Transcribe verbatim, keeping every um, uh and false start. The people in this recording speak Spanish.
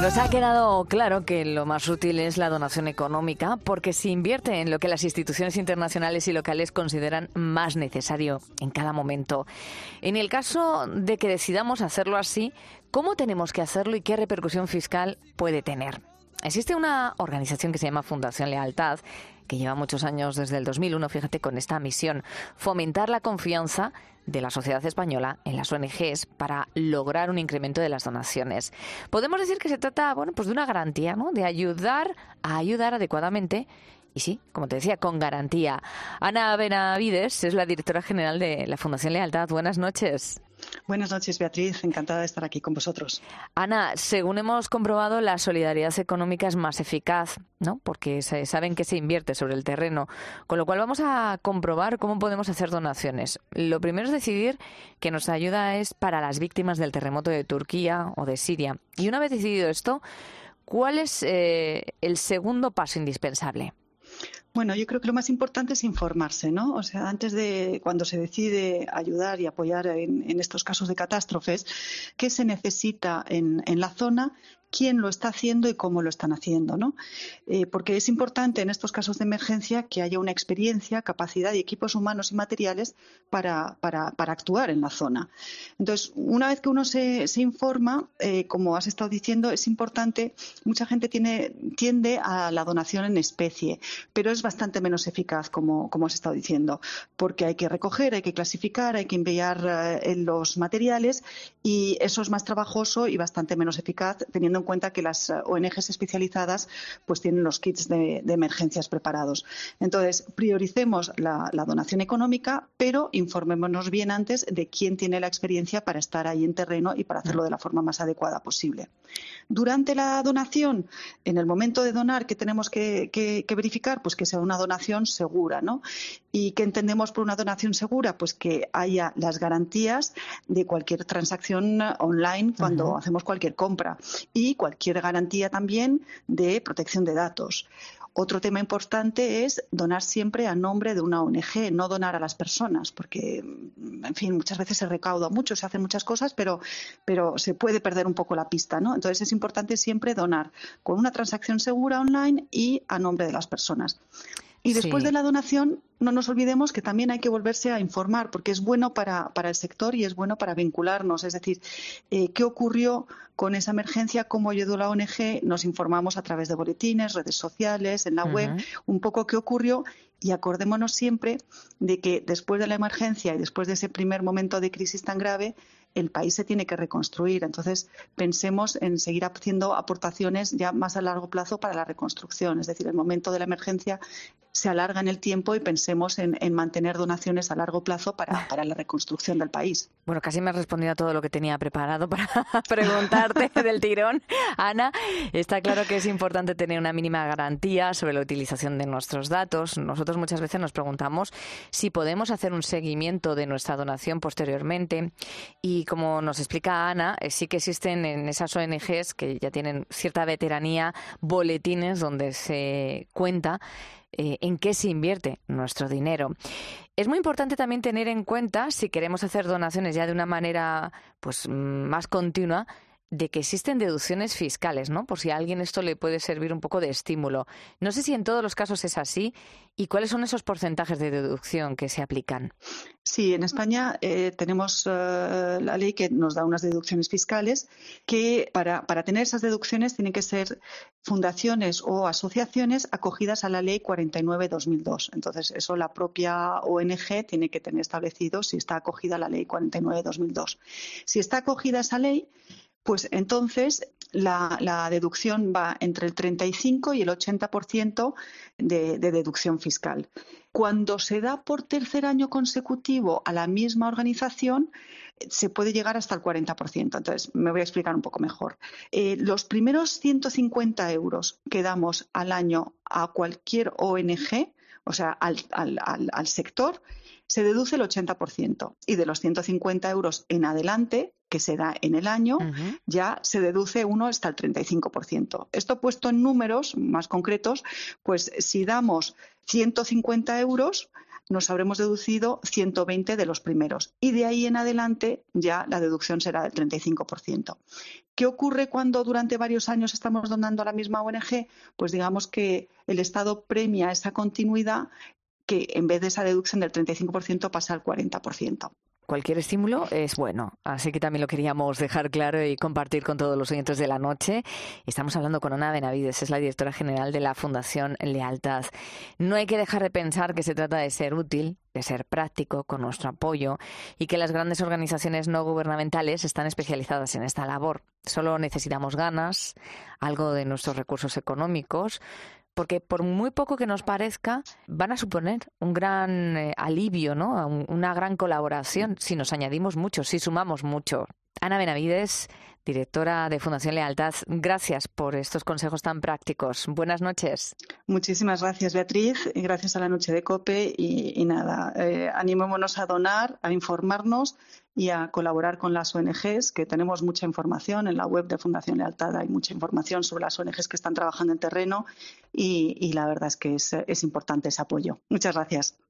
Nos ha quedado claro que lo más útil es la donación económica porque se invierte en lo que las instituciones internacionales y locales consideran más necesario en cada momento. En el caso de que decidamos hacerlo así, ¿cómo tenemos que hacerlo y qué repercusión fiscal puede tener? Existe una organización que se llama Fundación Lealtad, que lleva muchos años, desde el dos mil uno, fíjate, con esta misión: fomentar la confianza de la sociedad española en las O N Ges para lograr un incremento de las donaciones. Podemos decir que se trata, bueno, pues de una garantía, ¿no?, de ayudar a ayudar adecuadamente. Y sí, como te decía, con garantía. Ana Benavides es la directora general de la Fundación Lealtad. Buenas noches. Buenas noches, Beatriz. Encantada de estar aquí con vosotros. Ana, según hemos comprobado, la solidaridad económica es más eficaz, ¿no?, porque se saben que se invierte sobre el terreno. Con lo cual vamos a comprobar cómo podemos hacer donaciones. Lo primero es decidir que nuestra ayuda es para las víctimas del terremoto de Turquía o de Siria. Y una vez decidido esto, ¿cuál es eh, el segundo paso indispensable? Bueno, yo creo que lo más importante es informarse, ¿no? O sea, antes de cuando se decide ayudar y apoyar en, en estos casos de catástrofes, ¿qué se necesita en, en la zona? ¿Quién lo está haciendo y cómo lo están haciendo, ¿no? Eh, porque es importante en estos casos de emergencia que haya una experiencia, capacidad y equipos humanos y materiales para, para, para actuar en la zona. Entonces, una vez que uno se, se informa, eh, como has estado diciendo, es importante. Mucha gente tiene, tiende a la donación en especie, pero es bastante menos eficaz, como, como has estado diciendo, porque hay que recoger, hay que clasificar, hay que enviar eh, los materiales, y eso es más trabajoso y bastante menos eficaz, teniendo en cuenta que las O N Ges especializadas pues tienen los kits de, de emergencias preparados. Entonces, prioricemos la, la donación económica, pero informémonos bien antes de quién tiene la experiencia para estar ahí en terreno y para hacerlo de la forma más adecuada posible. Durante la donación, en el momento de donar, ¿qué tenemos que, que, que verificar? Pues que sea una donación segura, ¿no? ¿Y qué entendemos por una donación segura? Pues que haya las garantías de cualquier transacción online cuando uh-huh. hacemos cualquier compra, y cualquier garantía también de protección de datos. Otro tema importante es donar siempre a nombre de una O N Ge, no donar a las personas, porque, en fin, muchas veces se recauda mucho, se hacen muchas cosas, pero, pero se puede perder un poco la pista, ¿no? Entonces es importante siempre donar con una transacción segura online y a nombre de las personas. Y después Sí. de la donación, no nos olvidemos que también hay que volverse a informar, porque es bueno para, para el sector y es bueno para vincularnos. Es decir, eh, ¿qué ocurrió con esa emergencia? ¿Cómo ayudó la O N Ge? Nos informamos a través de boletines, redes sociales, en la uh-huh. web, un poco qué ocurrió. Y acordémonos siempre de que después de la emergencia y después de ese primer momento de crisis tan grave, el país se tiene que reconstruir. Entonces, pensemos en seguir haciendo aportaciones ya más a largo plazo para la reconstrucción. Es decir, el momento de la emergencia se alarga en el tiempo y pensemos en, en mantener donaciones a largo plazo para, para la reconstrucción del país. Bueno, casi me has respondido a todo lo que tenía preparado para preguntarte del tirón. Ana, está claro que es importante tener una mínima garantía sobre la utilización de nuestros datos. Nosotros muchas veces nos preguntamos si podemos hacer un seguimiento de nuestra donación posteriormente. Y como nos explica Ana, sí que existen en esas O N Ges que ya tienen cierta veteranía boletines donde se cuenta Eh, en qué se invierte nuestro dinero. Es muy importante también tener en cuenta, si queremos hacer donaciones ya de una manera pues más continua, de que existen deducciones fiscales, ¿no? Por si a alguien esto le puede servir un poco de estímulo. No sé si en todos los casos es así, y cuáles son esos porcentajes de deducción que se aplican. Sí, en España eh, tenemos uh, la ley que nos da unas deducciones fiscales que para, para tener esas deducciones tienen que ser fundaciones o asociaciones acogidas a la ley cuarenta y nueve barra dos mil dos. Entonces, eso la propia O N Ge tiene que tener establecido si está acogida a la ley cuarenta y nueve barra dos mil dos. Si está acogida a esa ley, pues entonces la, la deducción va entre el treinta y cinco y el ochenta por ciento de, de deducción fiscal. Cuando se da por tercer año consecutivo a la misma organización, se puede llegar hasta el cuarenta por ciento. Entonces, me voy a explicar un poco mejor. Eh, los primeros ciento cincuenta euros que damos al año a cualquier O N Ge, o sea, al, al, al, al sector, se deduce el ochenta por ciento. Y de los ciento cincuenta euros en adelante, que se da en el año, uh-huh. ya se deduce uno hasta el treinta y cinco por ciento. Esto puesto en números más concretos, pues si damos ciento cincuenta euros, nos habremos deducido ciento veinte de los primeros y de ahí en adelante ya la deducción será del treinta y cinco por ciento. ¿Qué ocurre cuando durante varios años estamos donando a la misma O N G? Pues digamos que el Estado premia esa continuidad, que en vez de esa deducción del treinta y cinco por ciento pasa al cuarenta por ciento. Cualquier estímulo es bueno, así que también lo queríamos dejar claro y compartir con todos los oyentes de la noche. Estamos hablando con Ana Benavides, es la directora general de la Fundación Lealtad. No hay que dejar de pensar que se trata de ser útil, de ser práctico con nuestro apoyo y que las grandes organizaciones no gubernamentales están especializadas en esta labor. Solo necesitamos ganas, algo de nuestros recursos económicos, porque por muy poco que nos parezca, van a suponer un gran eh, alivio, ¿no? Un, una gran colaboración si nos añadimos mucho, si sumamos mucho. Ana Benavides, directora de Fundación Lealtad, gracias por estos consejos tan prácticos. Buenas noches. Muchísimas gracias, Beatriz, y gracias a la Noche de COPE y, y nada, eh, animémonos a donar, a informarnos y a colaborar con las O N Ges, que tenemos mucha información en la web de Fundación Lealtad, hay mucha información sobre las O N Ges que están trabajando en terreno y, y la verdad es que es, es importante ese apoyo. Muchas gracias.